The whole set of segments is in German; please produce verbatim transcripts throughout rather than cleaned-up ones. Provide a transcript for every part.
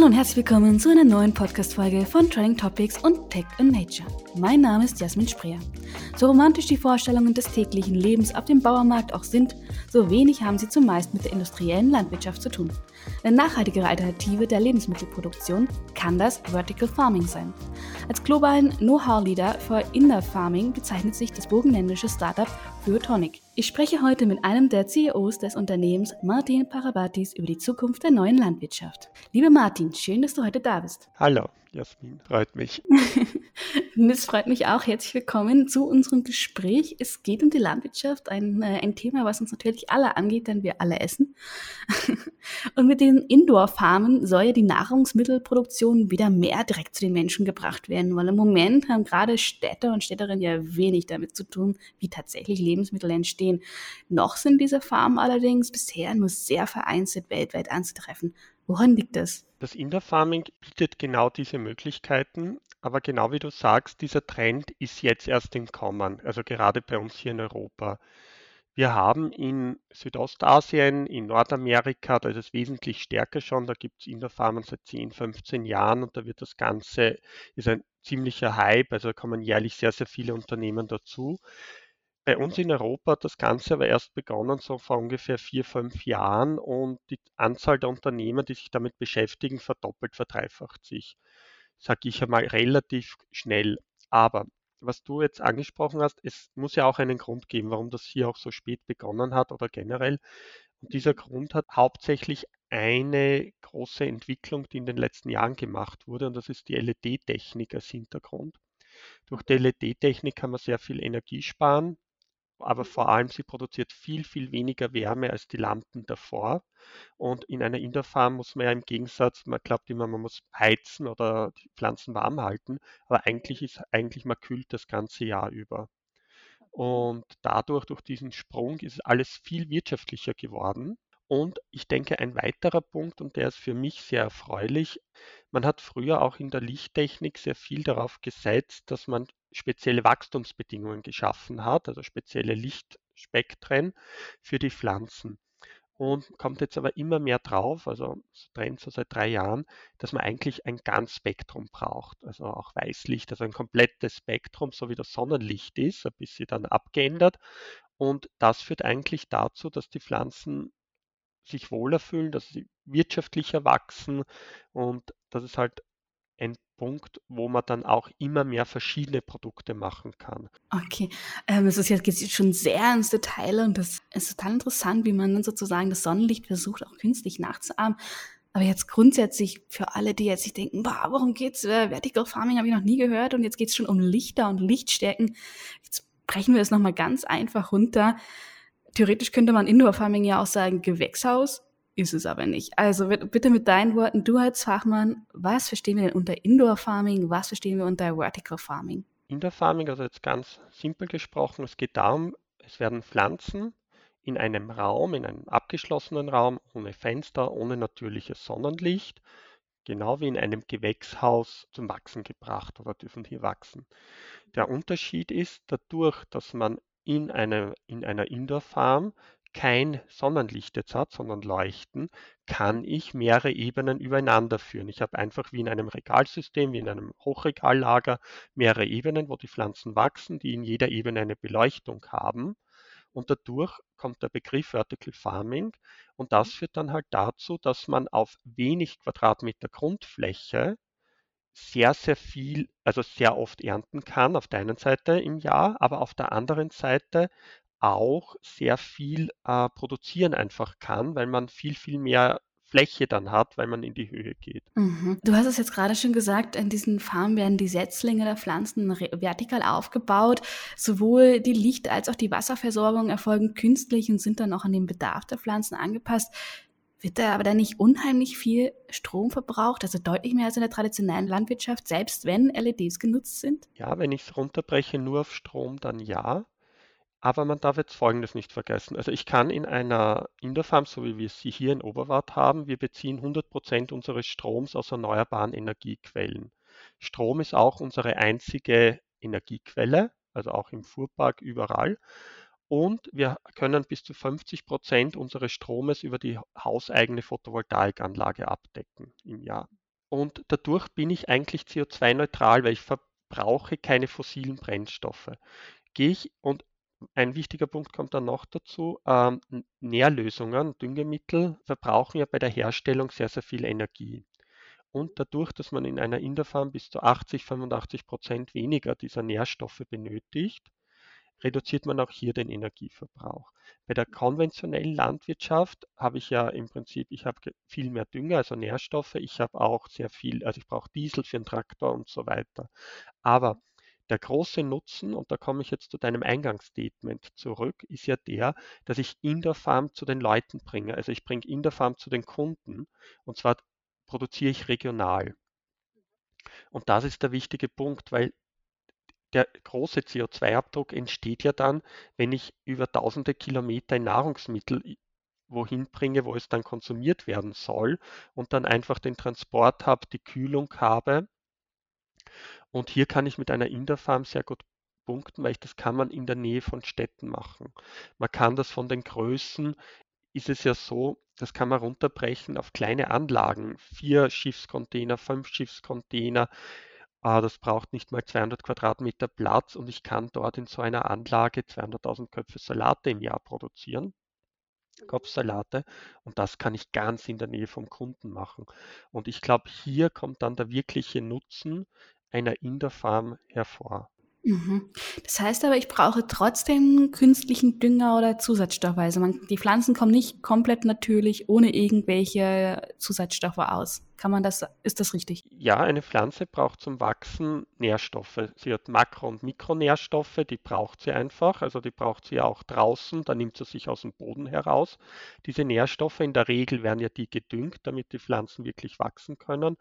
Hallo und herzlich willkommen zu einer neuen Podcast-Folge von Trending Topics und Tech and Nature. Mein Name ist Jasmin Spreer. So romantisch die Vorstellungen des täglichen Lebens auf dem Bauernmarkt auch sind, so wenig haben sie zumeist mit der industriellen Landwirtschaft zu tun. Eine nachhaltigere Alternative der Lebensmittelproduktion kann das Vertical Farming sein. Als globalen Know-how-Leader für Indoor Farming bezeichnet sich das burgenländische Startup Fyotonic. Ich spreche heute mit einem der C E Os des Unternehmens, Martin Parabatis, über die Zukunft der neuen Landwirtschaft. Lieber Martin, schön, dass du heute da bist. Hallo, Jasmin, freut mich. Es freut mich auch. Herzlich willkommen zu unserem Gespräch. Es geht um die Landwirtschaft, ein, ein Thema, was uns natürlich alle angeht, denn wir alle essen. Und mit den Indoor-Farmen soll ja die Nahrungsmittelproduktion wieder mehr direkt zu den Menschen gebracht werden, weil im Moment haben gerade Städter und Städterinnen ja wenig damit zu tun, wie tatsächlich Lebensmittel entstehen. Noch sind diese Farmen allerdings bisher nur sehr vereinzelt weltweit anzutreffen. Woran liegt das? Das Indoor Farming bietet genau diese Möglichkeiten, aber genau wie du sagst, dieser Trend ist jetzt erst im Kommen, also gerade bei uns hier in Europa. Wir haben in Südostasien, in Nordamerika, da ist es wesentlich stärker schon, da gibt es Indoor Farmen seit zehn, fünfzehn Jahren und da wird das Ganze, ist ein ziemlicher Hype, also da kommen jährlich sehr, sehr viele Unternehmen dazu. Bei uns in Europa hat das Ganze aber erst begonnen, so vor ungefähr vier, fünf Jahren und die Anzahl der Unternehmen, die sich damit beschäftigen, verdoppelt, verdreifacht sich, sage ich einmal, relativ schnell. Aber was du jetzt angesprochen hast, es muss ja auch einen Grund geben, warum das hier auch so spät begonnen hat oder generell. Und dieser Grund hat hauptsächlich eine große Entwicklung, die in den letzten Jahren gemacht wurde, und das ist die L E D-Technik als Hintergrund. Durch die L E D-Technik kann man sehr viel Energie sparen, aber vor allem sie produziert viel, viel weniger Wärme als die Lampen davor. Und in einer Indoor-Farm muss man ja im Gegensatz, man glaubt immer, man muss heizen oder die Pflanzen warm halten, aber eigentlich ist eigentlich, man kühlt das ganze Jahr über. Und dadurch, durch diesen Sprung, ist alles viel wirtschaftlicher geworden. Und ich denke, ein weiterer Punkt, und der ist für mich sehr erfreulich, man hat früher auch in der Lichttechnik sehr viel darauf gesetzt, dass man spezielle Wachstumsbedingungen geschaffen hat, also spezielle Lichtspektren für die Pflanzen. Und kommt jetzt aber immer mehr drauf, also so Trend so seit drei Jahren, dass man eigentlich ein Ganzspektrum braucht, also auch Weißlicht, also ein komplettes Spektrum, so wie das Sonnenlicht ist, ein bisschen dann abgeändert. Und das führt eigentlich dazu, dass die Pflanzen sich wohler fühlen, dass sie wirtschaftlicher wachsen und das ist halt ein Punkt, wo man dann auch immer mehr verschiedene Produkte machen kann. Okay, ähm, es ist jetzt geht's jetzt schon sehr ins Detail und das ist total interessant, wie man dann sozusagen das Sonnenlicht versucht, auch künstlich nachzuahmen. Aber jetzt grundsätzlich für alle, die jetzt sich denken, boah, worum geht's? Äh, Vertical Farming habe ich noch nie gehört und jetzt geht's schon um Lichter und Lichtstärken. Jetzt brechen wir es nochmal ganz einfach runter. Theoretisch könnte man Indoor Farming ja auch sagen Gewächshaus, ist es aber nicht. Also bitte mit deinen Worten, du als Fachmann, was verstehen wir denn unter Indoor Farming, was verstehen wir unter Vertical Farming? Indoor Farming, also jetzt ganz simpel gesprochen, es geht darum, es werden Pflanzen in einem Raum, in einem abgeschlossenen Raum, ohne Fenster, ohne natürliches Sonnenlicht, genau wie in einem Gewächshaus zum Wachsen gebracht oder dürfen hier wachsen. Der Unterschied ist dadurch, dass man in einer, in einer Indoor-Farm kein Sonnenlicht jetzt hat, sondern Leuchten, kann ich mehrere Ebenen übereinander führen. Ich habe einfach wie in einem Regalsystem, wie in einem Hochregallager mehrere Ebenen, wo die Pflanzen wachsen, die in jeder Ebene eine Beleuchtung haben. Und dadurch kommt der Begriff Vertical Farming und das führt dann halt dazu, dass man auf wenig Quadratmeter Grundfläche sehr, sehr viel, also sehr oft ernten kann auf der einen Seite im Jahr, aber auf der anderen Seite auch sehr viel äh, produzieren einfach kann, weil man viel, viel mehr Fläche dann hat, weil man in die Höhe geht. Mhm. Du hast es jetzt gerade schon gesagt, in diesen Farmen werden die Setzlinge der Pflanzen re- vertikal aufgebaut. Sowohl die Licht- als auch die Wasserversorgung erfolgen künstlich und sind dann auch an den Bedarf der Pflanzen angepasst. Wird da aber dann nicht unheimlich viel Strom verbraucht, also deutlich mehr als in der traditionellen Landwirtschaft, selbst wenn L E Ds genutzt sind? Ja, wenn ich es runterbreche nur auf Strom, dann ja. Aber man darf jetzt Folgendes nicht vergessen. Also ich kann in einer Indoor-Farm, so wie wir sie hier in Oberwart haben, wir beziehen hundert Prozent unseres Stroms aus erneuerbaren Energiequellen. Strom ist auch unsere einzige Energiequelle, also auch im Fuhrpark überall. Und wir können bis zu fünfzig Prozent unseres Stromes über die hauseigene Photovoltaikanlage abdecken im Jahr. und dadurch bin ich eigentlich C O zwei neutral, weil ich verbrauche keine fossilen Brennstoffe. Gehe ich und ein wichtiger Punkt kommt dann noch dazu, ähm, Nährlösungen, Düngemittel verbrauchen ja bei der Herstellung sehr, sehr viel Energie. Und dadurch, dass man in einer Indofarm bis zu achtzig, fünfundachtzig Prozent weniger dieser Nährstoffe benötigt, reduziert man auch hier den Energieverbrauch. Bei der konventionellen Landwirtschaft habe ich ja im Prinzip, ich habe viel mehr Dünger, also Nährstoffe, ich habe auch sehr viel, also ich brauche Diesel für einen Traktor und so weiter. Aber der große Nutzen, und da komme ich jetzt zu deinem Eingangsstatement zurück, ist ja der, dass ich in der Farm zu den Leuten bringe. Also ich bringe in der Farm zu den Kunden, und zwar produziere ich regional. Und das ist der wichtige Punkt, weil der große C O zwei Abdruck entsteht ja dann, wenn ich über tausende Kilometer ein Nahrungsmittel wohin bringe, wo es dann konsumiert werden soll und dann einfach den Transport habe, die Kühlung habe. Und hier kann ich mit einer Indoor-Farm sehr gut punkten, weil ich das kann man in der Nähe von Städten machen. Man kann das von den Größen, ist es ja so, das kann man runterbrechen auf kleine Anlagen, vier Schiffscontainer, fünf Schiffscontainer. Äh, Das braucht nicht mal zweihundert Quadratmeter Platz und ich kann dort in so einer Anlage zweihunderttausend Köpfe Salate im Jahr produzieren. Kopfsalate, und das kann ich ganz in der Nähe vom Kunden machen. Und ich glaube, hier kommt dann der wirkliche Nutzen einer Indoor-Farm hervor. Mhm. Das heißt aber, ich brauche trotzdem künstlichen Dünger oder Zusatzstoffe. Also man, die Pflanzen kommen nicht komplett natürlich ohne irgendwelche Zusatzstoffe aus. Kann man das, ist das richtig? Ja, eine Pflanze braucht zum Wachsen Nährstoffe. Sie hat Makro- und Mikronährstoffe, die braucht sie einfach. Also die braucht sie ja auch draußen, da nimmt sie sich aus dem Boden heraus. Diese Nährstoffe, in der Regel werden ja die gedüngt, damit die Pflanzen wirklich wachsen können.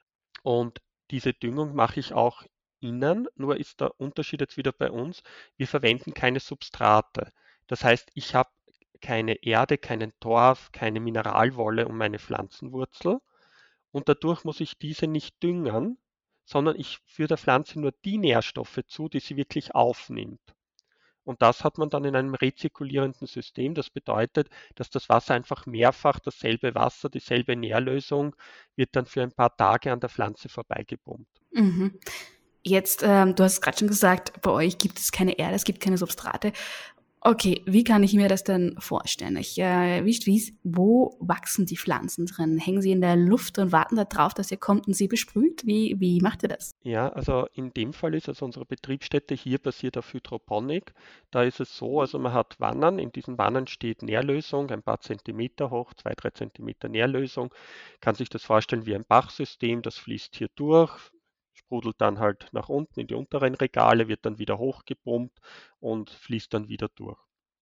Und diese Düngung mache ich auch innen, nur ist der Unterschied jetzt wieder bei uns, wir verwenden keine Substrate. Das heißt, ich habe keine Erde, keinen Torf, keine Mineralwolle um meine Pflanzenwurzel, und dadurch muss ich diese nicht düngen, sondern ich führe der Pflanze nur die Nährstoffe zu, die sie wirklich aufnimmt. Und das hat man dann in einem rezirkulierenden System. Das bedeutet, dass das Wasser einfach mehrfach dasselbe Wasser, dieselbe Nährlösung wird dann für ein paar Tage an der Pflanze vorbeigepumpt. Mhm. Jetzt, ähm, du hast es gerade schon gesagt, bei euch gibt es keine Erde, es gibt keine Substrate. Okay, wie kann ich mir das denn vorstellen? Ich, äh, wie, wie, wo wachsen die Pflanzen drin? Hängen sie in der Luft und warten darauf, dass ihr kommt und sie besprüht? Wie, wie macht ihr das? Ja, also in dem Fall ist also unsere Betriebsstätte hier basiert auf Hydroponik. Da ist es so, also man hat Wannen, in diesen Wannen steht Nährlösung, ein paar Zentimeter hoch, zwei, drei Zentimeter Nährlösung. Kann sich das vorstellen wie ein Bachsystem, das fließt hier durch, sprudelt dann halt nach unten in die unteren Regale, wird dann wieder hochgepumpt und fließt dann wieder durch.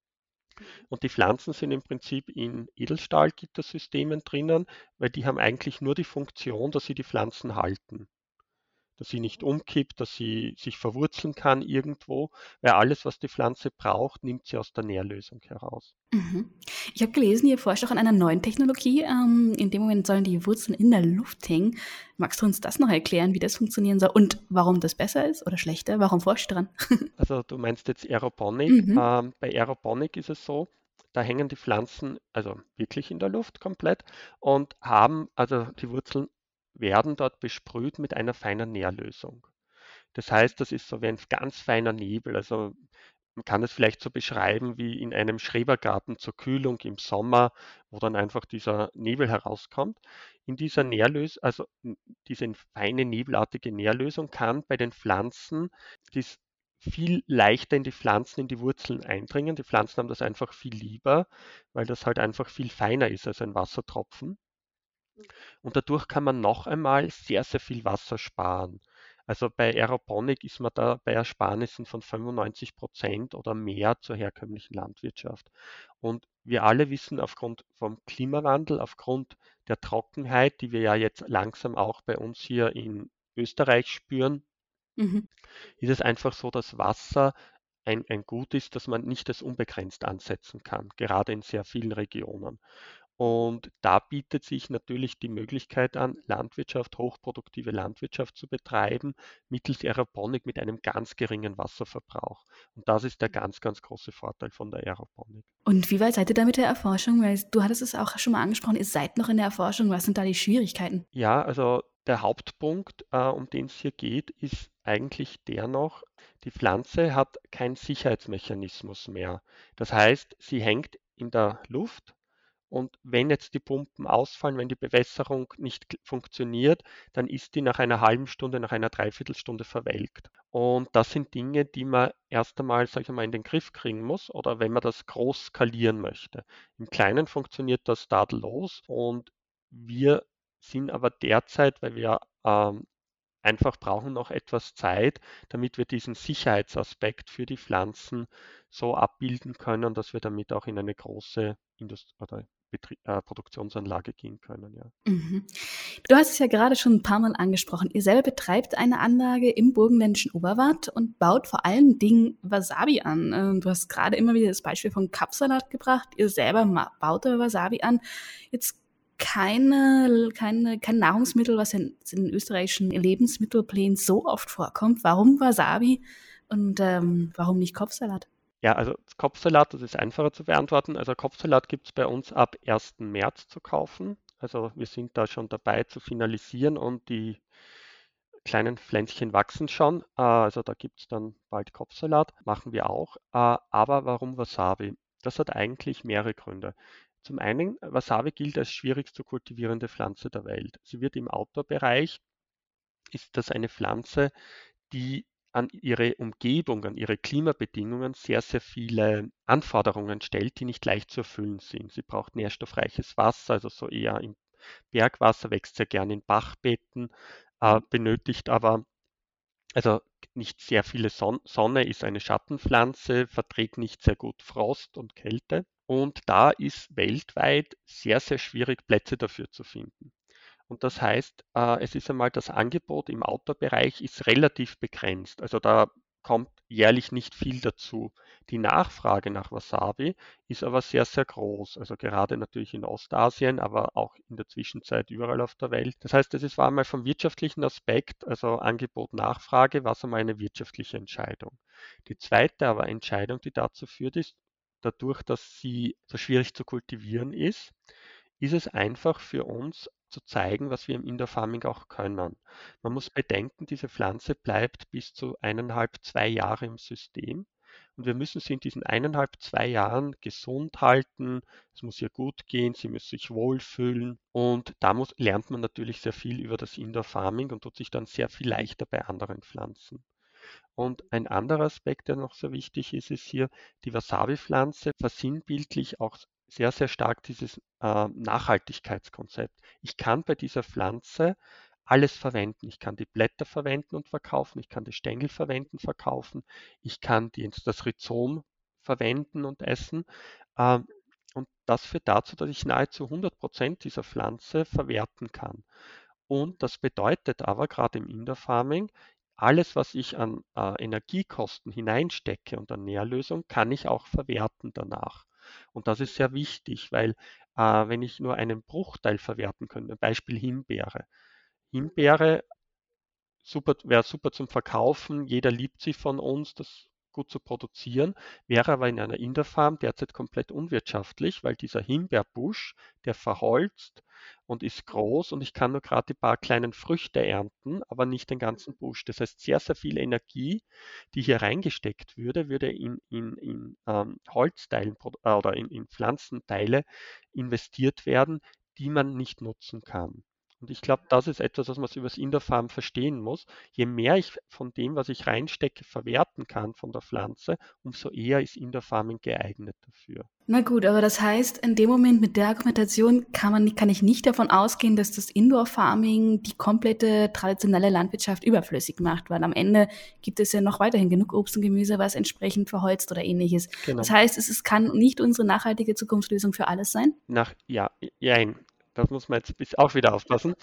Und die Pflanzen sind im Prinzip in Edelstahlgittersystemen drinnen, weil die haben eigentlich nur die Funktion, dass sie die Pflanzen halten, dass sie nicht umkippt, dass sie sich verwurzeln kann irgendwo, weil alles, was die Pflanze braucht, nimmt sie aus der Nährlösung heraus. Mhm. Ich habe gelesen, ihr forscht auch an einer neuen Technologie. Ähm, in dem Moment sollen die Wurzeln in der Luft hängen. Magst du uns das noch erklären, wie das funktionieren soll und warum das besser ist oder schlechter? Warum forscht ihr dran? Also du meinst jetzt Aeroponik. Mhm. Ähm, bei Aeroponik ist es so, da hängen die Pflanzen also wirklich in der Luft komplett und haben, also die Wurzeln werden dort besprüht mit einer feinen Nährlösung. Das heißt, das ist so wie ein ganz feiner Nebel. Also man kann es vielleicht so beschreiben wie in einem Schrebergarten zur Kühlung im Sommer, wo dann einfach dieser Nebel herauskommt. In dieser Nährlösung, also diese feine nebelartige Nährlösung kann bei den Pflanzen dies viel leichter in die Pflanzen, in die Wurzeln eindringen. Die Pflanzen haben das einfach viel lieber, weil das halt einfach viel feiner ist als ein Wassertropfen. Und dadurch kann man noch einmal sehr, sehr viel Wasser sparen. Also bei Aeroponik ist man da bei Ersparnissen von fünfundneunzig Prozent oder mehr zur herkömmlichen Landwirtschaft. Und wir alle wissen aufgrund vom Klimawandel, aufgrund der Trockenheit, die wir ja jetzt langsam auch bei uns hier in Österreich spüren, Mhm. ist es einfach so, dass Wasser ein, ein Gut ist, das man nicht als unbegrenzt ansetzen kann, gerade in sehr vielen Regionen. Und da bietet sich natürlich die Möglichkeit an, Landwirtschaft, hochproduktive Landwirtschaft zu betreiben, mittels Aeroponik mit einem ganz geringen Wasserverbrauch. Und das ist der ganz, ganz große Vorteil von der Aeroponik. Und wie weit seid ihr da mit der Erforschung? Weil du hattest es auch schon mal angesprochen, ihr seid noch in der Erforschung. Was sind da die Schwierigkeiten? Ja, also der Hauptpunkt, äh, um den es hier geht, ist eigentlich der noch, die Pflanze hat keinen Sicherheitsmechanismus mehr. Das heißt, sie hängt in der Luft und wenn jetzt die Pumpen ausfallen, wenn die Bewässerung nicht k- funktioniert, dann ist die nach einer halben Stunde, nach einer Dreiviertelstunde verwelkt. Und das sind Dinge, die man erst einmal, sag ich mal, in den Griff kriegen muss oder wenn man das groß skalieren möchte. Im Kleinen funktioniert das tadellos und wir sind aber derzeit, weil wir ähm, einfach brauchen noch etwas Zeit, damit wir diesen Sicherheitsaspekt für die Pflanzen so abbilden können, dass wir damit auch in eine große Indust oder Betrie äh, Produktionsanlage gehen können, ja. Mhm. Du hast es ja gerade schon ein paar Mal angesprochen. Ihr selber betreibt eine Anlage im burgenländischen Oberwart und baut vor allen Dingen Wasabi an. Ähm, Du hast gerade immer wieder das Beispiel von Kapsalat gebracht. Ihr selber ma- baut aber Wasabi an. Jetzt keine, keine, kein Nahrungsmittel, was in, in österreichischen Lebensmittelplänen so oft vorkommt. Warum Wasabi und ähm, warum nicht Kopfsalat? Ja, also Kopfsalat, das ist einfacher zu beantworten. Also Kopfsalat gibt es bei uns ab ersten März zu kaufen. Also wir sind da schon dabei zu finalisieren und die kleinen Pflänzchen wachsen schon. Äh, also da gibt es dann bald Kopfsalat, machen wir auch. Äh, aber warum Wasabi? Das hat eigentlich mehrere Gründe. Zum einen, Wasabi gilt als schwierigst zu kultivierende Pflanze der Welt. Sie wird im Outdoor-Bereich, ist das eine Pflanze, die an ihre Umgebung, an ihre Klimabedingungen sehr, sehr viele Anforderungen stellt, die nicht leicht zu erfüllen sind. Sie braucht nährstoffreiches Wasser, also so eher im Bergwasser, wächst sehr gerne in Bachbeeten, äh, benötigt aber also nicht sehr viele Son Sonne, ist eine Schattenpflanze, verträgt nicht sehr gut Frost und Kälte. Und da ist weltweit sehr, sehr schwierig, Plätze dafür zu finden. Und das heißt, äh, es ist einmal das Angebot im Outdoor-Bereich ist relativ begrenzt. Also da kommt jährlich nicht viel dazu. Die Nachfrage nach Wasabi ist aber sehr, sehr groß. Also gerade natürlich in Ostasien, aber auch in der Zwischenzeit überall auf der Welt. Das heißt, es war einmal vom wirtschaftlichen Aspekt, also Angebot, Nachfrage, war es einmal eine wirtschaftliche Entscheidung. Die zweite aber Entscheidung, die dazu führt, ist, dadurch, dass sie so schwierig zu kultivieren ist, ist es einfach für uns zu zeigen, was wir im Indoor Farming auch können. Man muss bedenken, diese Pflanze bleibt bis zu eineinhalb, zwei Jahre im System und wir müssen sie in diesen eineinhalb, zwei Jahren gesund halten. Es muss ihr gut gehen, sie muss sich wohlfühlen und da muss, lernt man natürlich sehr viel über das Indoor Farming und tut sich dann sehr viel leichter bei anderen Pflanzen. Und ein anderer Aspekt, der noch so wichtig ist, ist hier, die Wasabi-Pflanze versinnbildlich auch sehr, sehr stark dieses äh, Nachhaltigkeitskonzept. Ich kann bei dieser Pflanze alles verwenden. Ich kann die Blätter verwenden und verkaufen, ich kann die Stängel verwenden, verkaufen, ich kann die, das Rhizom verwenden und essen. Ähm, und das führt dazu, dass ich nahezu hundert Prozent dieser Pflanze verwerten kann. Und das bedeutet aber gerade im Indoor Farming, alles, was ich an äh, Energiekosten hineinstecke und an Nährlösung, kann ich auch verwerten danach. Und das ist sehr wichtig, weil äh, wenn ich nur einen Bruchteil verwerten könnte, Beispiel Himbeere. Himbeere super, wäre super zum Verkaufen, jeder liebt sie von uns, das gut zu produzieren, wäre aber in einer Indoor-Farm derzeit komplett unwirtschaftlich, weil dieser Himbeerbusch, der verholzt und ist groß und ich kann nur gerade die paar kleinen Früchte ernten, aber nicht den ganzen Busch. Das heißt, sehr, sehr viel Energie, die hier reingesteckt würde, würde in, in, in ähm, Holzteilen äh, oder in, in Pflanzenteile investiert werden, die man nicht nutzen kann. Und ich glaube, das ist etwas, was man über das Indoor Farm verstehen muss. Je mehr ich von dem, was ich reinstecke, verwerten kann von der Pflanze, umso eher ist Indoor Farming geeignet dafür. Na gut, aber das heißt, in dem Moment mit der Argumentation kann man, kann ich nicht davon ausgehen, dass das Indoor Farming die komplette traditionelle Landwirtschaft überflüssig macht, weil am Ende gibt es ja noch weiterhin genug Obst und Gemüse, was entsprechend verholzt oder ähnliches. Das Genau. heißt, es, es kann nicht unsere nachhaltige Zukunftslösung für alles sein? Nach, ja, jein. Das muss man jetzt bis auch wieder aufpassen.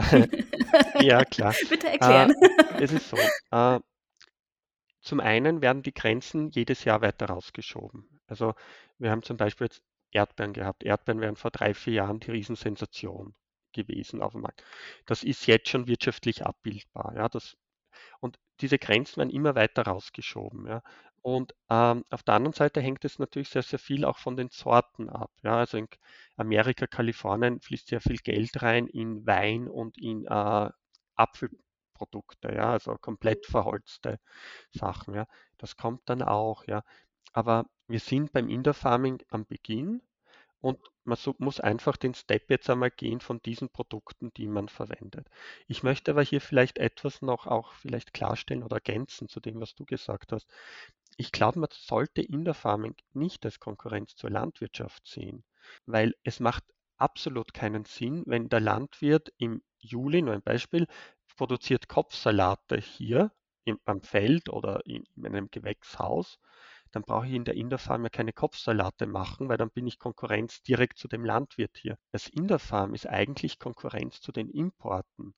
Ja, klar. Bitte Äh, erklären. es ist so, äh, zum einen werden die Grenzen jedes Jahr weiter rausgeschoben. Also wir haben zum Beispiel jetzt Erdbeeren gehabt. Erdbeeren wären vor drei, vier Jahren die Riesensensation gewesen auf dem Markt. Das ist jetzt schon wirtschaftlich abbildbar. Ja, das, und diese Grenzen werden immer weiter rausgeschoben. Ja. Und ähm, auf der anderen Seite hängt es natürlich sehr, sehr viel auch von den Sorten ab. Ja. Also in Amerika, Kalifornien fließt sehr viel Geld rein in Wein und in äh, Apfelprodukte, ja, also komplett verholzte Sachen, ja. Das kommt dann auch, ja. Aber wir sind beim Indoor Farming am Beginn und man so, muss einfach den Step jetzt einmal gehen von diesen Produkten, die man verwendet. Ich möchte aber hier vielleicht etwas noch auch vielleicht klarstellen oder ergänzen zu dem, was du gesagt hast. Ich glaube, man sollte Indoor Farming nicht als Konkurrenz zur Landwirtschaft sehen, weil es macht absolut keinen Sinn, wenn der Landwirt im Juli, nur ein Beispiel, produziert Kopfsalate hier im, am Feld oder in, in einem Gewächshaus, dann brauche ich in der Indoor Farm ja keine Kopfsalate machen, weil dann bin ich Konkurrenz direkt zu dem Landwirt hier. Das Indoor Farm ist eigentlich Konkurrenz zu den Importen.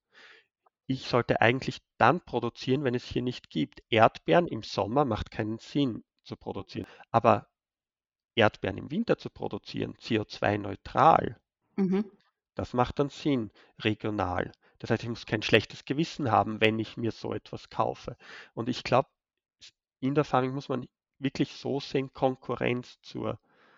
Ich sollte eigentlich dann produzieren, wenn es hier nicht gibt. Erdbeeren im Sommer macht keinen Sinn zu produzieren. Aber Erdbeeren im Winter zu produzieren, C O zwei neutral, Mhm. das macht dann Sinn, regional. Das heißt, ich muss kein schlechtes Gewissen haben, wenn ich mir so etwas kaufe. Und ich glaube, Indoor Farming muss man wirklich so sehen, Konkurrenz zur,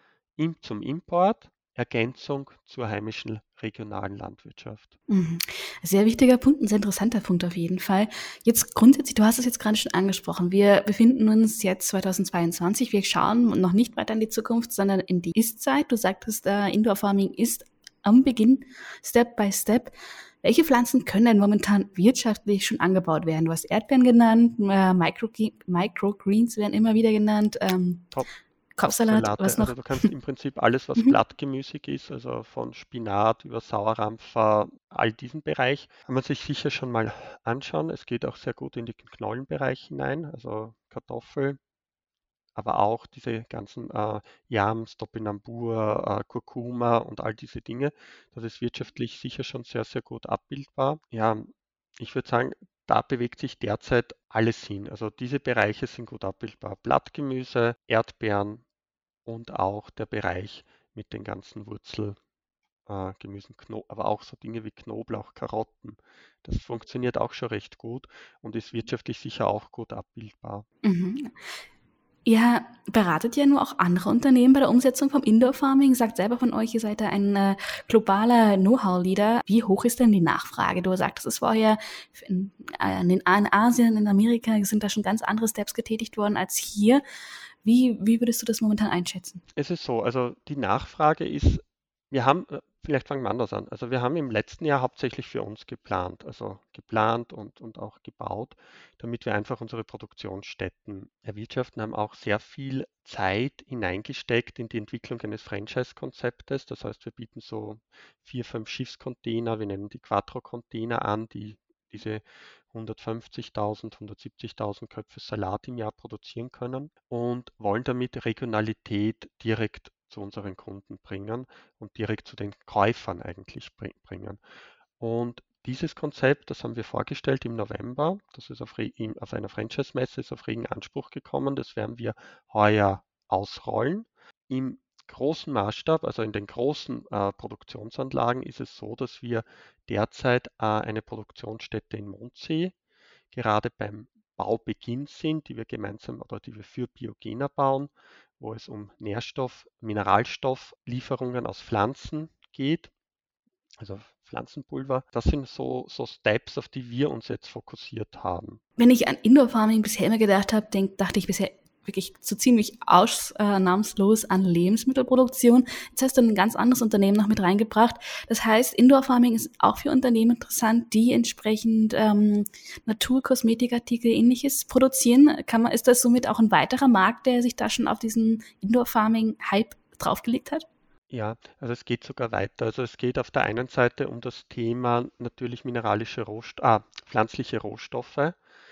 zum Import, Ergänzung zur heimischen regionalen Landwirtschaft. Mhm. Sehr wichtiger Punkt, ein sehr interessanter Punkt auf jeden Fall. Jetzt grundsätzlich, du hast es jetzt gerade schon angesprochen, wir befinden uns jetzt zweitausendzweiundzwanzig, wir schauen noch nicht weiter in die Zukunft, sondern in die Ist-Zeit. Du sagtest, äh, Indoor Farming ist am Beginn, Step by Step. Welche Pflanzen können denn momentan wirtschaftlich schon angebaut werden? Du hast Erdbeeren genannt, äh, Micro, Microgreens werden immer wieder genannt, ähm, Top. Kopfsalat, was Kopfsalate, also noch? du kannst im Prinzip alles, was Mhm. blattgemüsig ist, also von Spinat über Sauerampfer, all diesen Bereich, kann man sich sicher schon mal anschauen. Es geht auch sehr gut in den Knollenbereich hinein, also Kartoffel, aber auch diese ganzen äh, Yams, Topinambur, äh, Kurkuma und all diese Dinge. Das ist wirtschaftlich sicher schon sehr, sehr gut abbildbar. Ja, ich würde sagen, da bewegt sich derzeit alles hin. Also diese Bereiche sind gut abbildbar. Blattgemüse, Erdbeeren und auch der Bereich mit den ganzen Wurzelgemüsen, äh, Gemüsen, Kno aber auch so Dinge wie Knoblauch, Karotten. Das funktioniert auch schon recht gut und ist wirtschaftlich sicher auch gut abbildbar. Mhm. Ihr beratet ja nur auch andere Unternehmen bei der Umsetzung vom Indoor Farming, sagt selber von euch, ihr seid da ein äh, globaler Know-how-Leader. Wie hoch ist denn die Nachfrage? Du sagtest es vorher, in, äh, in, in Asien, in Amerika sind da schon ganz andere Steps getätigt worden als hier. Wie, wie würdest du das momentan einschätzen? Es ist so, also die Nachfrage ist, wir haben, äh, vielleicht fangen wir anders an. Also wir haben im letzten Jahr hauptsächlich für uns geplant, also geplant und, und auch gebaut, damit wir einfach unsere Produktionsstätten erwirtschaften, haben auch sehr viel Zeit hineingesteckt in die Entwicklung eines Franchise-Konzeptes. Das heißt, wir bieten so vier, fünf Schiffscontainer, wir nennen die Quattro-Container an, die diese hundertfünfzigtausend, hundertsiebzigtausend Köpfe Salat im Jahr produzieren können und wollen damit Regionalität direkt zu unseren Kunden bringen und direkt zu den Käufern eigentlich bringen. Und dieses Konzept, das haben wir vorgestellt im November, das ist auf, auf einer Franchise-Messe, ist auf regen Anspruch gekommen, das werden wir heuer ausrollen. Im großen Maßstab, also in den großen äh, Produktionsanlagen, ist es so, dass wir derzeit äh, eine Produktionsstätte in Mondsee gerade beim Baubeginn sind, die wir gemeinsam oder die wir für Biogena bauen, wo es um Nährstoff, Mineralstofflieferungen aus Pflanzen geht, also Pflanzenpulver. Das sind so, so Steps, auf die wir uns jetzt fokussiert haben. Wenn ich an Indoor Farming bisher immer gedacht habe, denk, dachte ich bisher wirklich so ziemlich ausnahmslos an Lebensmittelproduktion. Jetzt hast du ein ganz anderes Unternehmen noch mit reingebracht. Das heißt, Indoor Farming ist auch für Unternehmen interessant, die entsprechend ähm, Naturkosmetikartikel, ähnliches produzieren. Kann man, ist das somit auch ein weiterer Markt, der sich da schon auf diesen Indoor Farming Hype draufgelegt hat? Ja, also es geht sogar weiter. Also es geht auf der einen Seite um das Thema natürlich mineralische Rohst ah, pflanzliche Rohstoffe,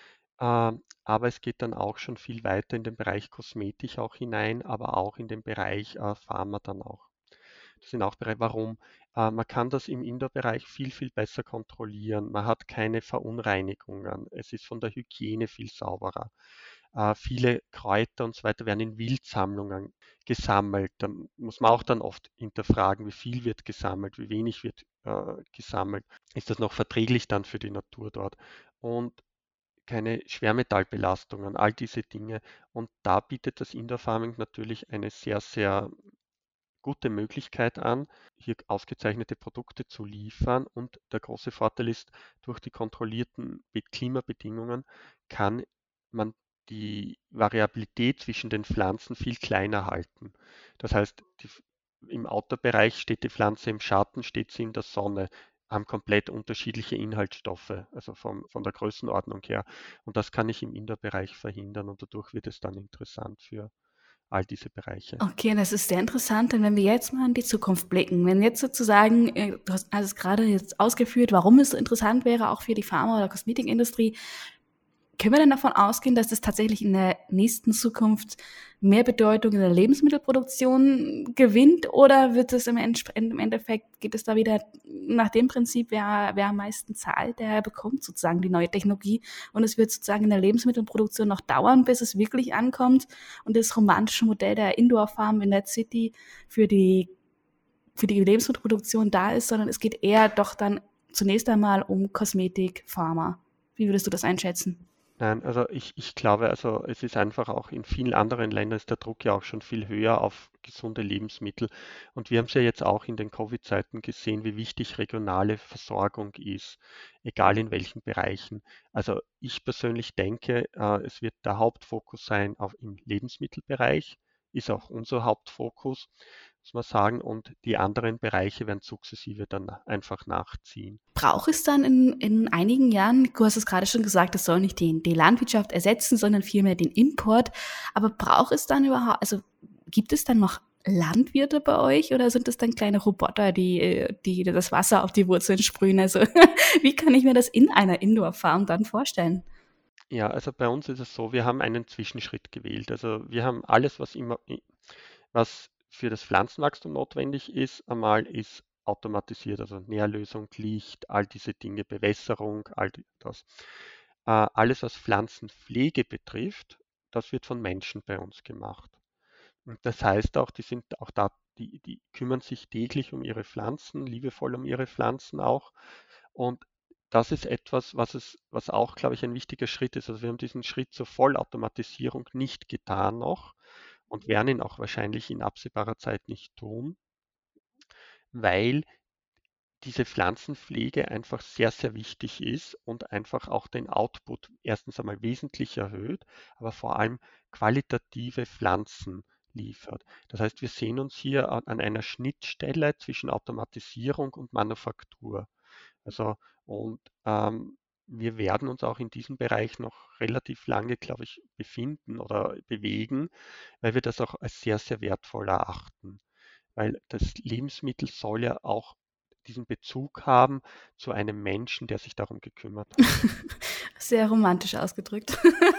ähm, aber es geht dann auch schon viel weiter in den Bereich Kosmetik auch hinein, aber auch in den Bereich äh, Pharma dann auch. Das sind auch Bereiche, warum? Äh, man kann das im Indoor-Bereich viel, viel besser kontrollieren. Man hat keine Verunreinigungen. Es ist von der Hygiene viel sauberer. Äh, viele Kräuter und so weiter werden in Wildsammlungen gesammelt. Da muss man auch dann oft hinterfragen, wie viel wird gesammelt, wie wenig wird äh, gesammelt. Ist das noch verträglich dann für die Natur dort? Und keine Schwermetallbelastungen, all diese Dinge. Und da bietet das Indoor Farming natürlich eine sehr, sehr gute Möglichkeit an, hier ausgezeichnete Produkte zu liefern. Und der große Vorteil ist, durch die kontrollierten Be- Klimabedingungen kann man die Variabilität zwischen den Pflanzen viel kleiner halten. Das heißt, die, im Outdoor-Bereich steht die Pflanze im Schatten, steht sie in der Sonne, haben komplett unterschiedliche Inhaltsstoffe, also vom, von der Größenordnung her. Und das kann ich im Indoor-Bereich verhindern und dadurch wird es dann interessant für all diese Bereiche. Okay, das ist sehr interessant, denn wenn wir jetzt mal in die Zukunft blicken, wenn jetzt sozusagen, äh, du hast also gerade jetzt ausgeführt, warum es so interessant wäre, auch für die Pharma- oder Kosmetikindustrie, können wir denn davon ausgehen, dass es tatsächlich in der nächsten Zukunft mehr Bedeutung in der Lebensmittelproduktion gewinnt oder wird es im, Ends- im Endeffekt, geht es da wieder nach dem Prinzip, wer, wer am meisten zahlt, der bekommt sozusagen die neue Technologie und es wird sozusagen in der Lebensmittelproduktion noch dauern, bis es wirklich ankommt und das romantische Modell der Indoor Farm in der City für die, für die Lebensmittelproduktion da ist, sondern es geht eher doch dann zunächst einmal um Kosmetik, Pharma. Wie würdest du das einschätzen? Nein, also ich, ich glaube, also es ist einfach auch in vielen anderen Ländern ist der Druck ja auch schon viel höher auf gesunde Lebensmittel. Und wir haben es ja jetzt auch in den Covid-Zeiten gesehen, wie wichtig regionale Versorgung ist, egal in welchen Bereichen. Also ich persönlich denke, äh, es wird der Hauptfokus sein auf im Lebensmittelbereich, ist auch unser Hauptfokus, muss man sagen, und die anderen Bereiche werden sukzessive dann einfach nachziehen. Braucht es dann in, in einigen Jahren, du hast es gerade schon gesagt, das soll nicht die, die Landwirtschaft ersetzen, sondern vielmehr den Import. Aber braucht es dann überhaupt, also gibt es dann noch Landwirte bei euch oder sind es dann kleine Roboter, die, die das Wasser auf die Wurzeln sprühen? Also wie kann ich mir das in einer Indoor-Farm dann vorstellen? Ja, also bei uns ist es so, wir haben einen Zwischenschritt gewählt. Also wir haben alles, was immer, was für das Pflanzenwachstum notwendig ist, einmal ist automatisiert, also Nährlösung, Licht, all diese Dinge, Bewässerung, all das. Äh, alles, was Pflanzenpflege betrifft, das wird von Menschen bei uns gemacht. Und das heißt auch, die sind auch da, die, die kümmern sich täglich um ihre Pflanzen, liebevoll um ihre Pflanzen auch. Und das ist etwas, was es, was auch, glaube ich, ein wichtiger Schritt ist. Also wir haben diesen Schritt zur Vollautomatisierung nicht getan noch und werden ihn auch wahrscheinlich in absehbarer Zeit nicht tun, weil diese Pflanzenpflege einfach sehr, sehr wichtig ist und einfach auch den Output erstens einmal wesentlich erhöht, aber vor allem qualitative Pflanzen liefert. Das heißt, wir sehen uns hier an einer Schnittstelle zwischen Automatisierung und Manufaktur. Also und ähm, wir werden uns auch in diesem Bereich noch relativ lange, glaube ich, befinden oder bewegen, weil wir das auch als sehr, sehr wertvoll erachten. Weil das Lebensmittel soll ja auch diesen Bezug haben zu einem Menschen, der sich darum gekümmert hat. Sehr romantisch ausgedrückt.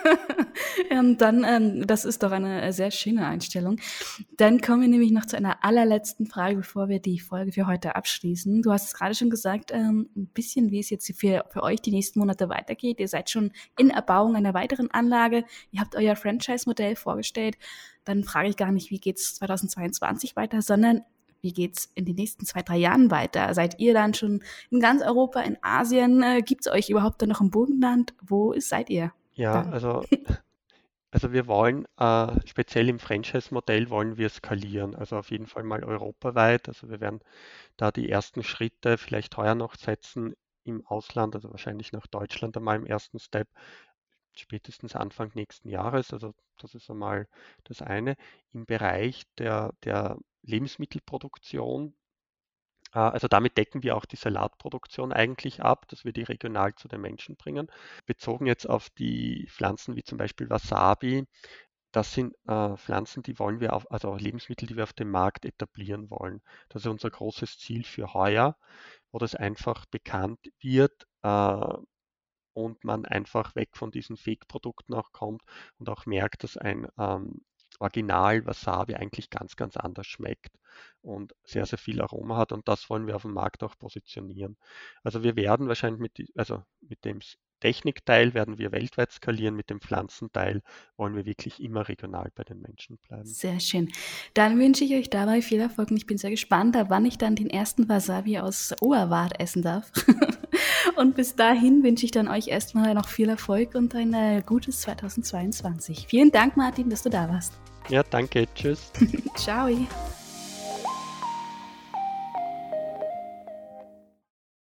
Und dann, ähm, das ist doch eine äh, sehr schöne Einstellung. Dann kommen wir nämlich noch zu einer allerletzten Frage, bevor wir die Folge für heute abschließen. Du hast es gerade schon gesagt, ähm, ein bisschen, wie es jetzt für, für euch die nächsten Monate weitergeht. Ihr seid schon in Erbauung einer weiteren Anlage. Ihr habt euer Franchise-Modell vorgestellt. Dann frage ich gar nicht, wie geht's zweitausendzweiundzwanzig weiter, sondern wie geht's in den nächsten zwei, drei Jahren weiter? Seid ihr dann schon in ganz Europa, in Asien? Äh, gibt's euch überhaupt dann noch im Burgenland? Wo ist, seid ihr Ja, dann? also, also wir wollen, äh, speziell im Franchise-Modell wollen wir skalieren, also auf jeden Fall mal europaweit. Also wir werden da die ersten Schritte vielleicht heuer noch setzen im Ausland, also wahrscheinlich nach Deutschland einmal im ersten Step, spätestens Anfang nächsten Jahres. Also das ist einmal das eine. Im Bereich der, der Lebensmittelproduktion, äh, also damit decken wir auch die Salatproduktion eigentlich ab, dass wir die regional zu den Menschen bringen. Bezogen jetzt auf die Pflanzen wie zum Beispiel Wasabi, das sind äh, Pflanzen, die wollen wir auf, also auch Lebensmittel, die wir auf dem Markt etablieren wollen. Das ist unser großes Ziel für heuer, wo das einfach bekannt wird, äh, und man einfach weg von diesen Fake-Produkten auch kommt und auch merkt, dass ein ähm, Original Wasabi eigentlich ganz, ganz anders schmeckt und sehr, sehr viel Aroma hat und das wollen wir auf dem Markt auch positionieren. Also wir werden wahrscheinlich mit, die, also mit dem Technikteil werden wir weltweit skalieren, mit dem Pflanzenteil wollen wir wirklich immer regional bei den Menschen bleiben. Sehr schön. Dann wünsche ich euch dabei viel Erfolg und ich bin sehr gespannt, wann ich dann den ersten Wasabi aus Oberwart essen darf. Und bis dahin wünsche ich dann euch erstmal noch viel Erfolg und ein äh, gutes zweitausendzweiundzwanzig. Vielen Dank, Martin, dass du da warst. Ja, danke, tschüss. Ciao.